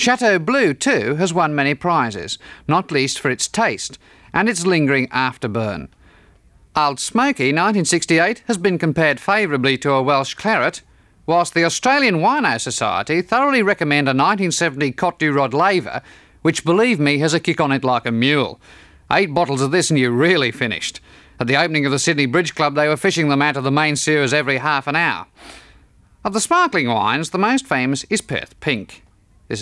Chateau Blue, too, has won many prizes, not least for its taste and its lingering afterburn. Old Smoky 1968 has been compared favourably to a Welsh claret, whilst the Australian Wino Society thoroughly recommend a 1970 Cote du Rod laver, which, believe me, has a kick on it like a mule. 8 bottles of this and you're really finished. At the opening of the Sydney Bridge Club, they were fishing them out of the main sewers every half an hour. Of the sparkling wines, the most famous is Perth Pink.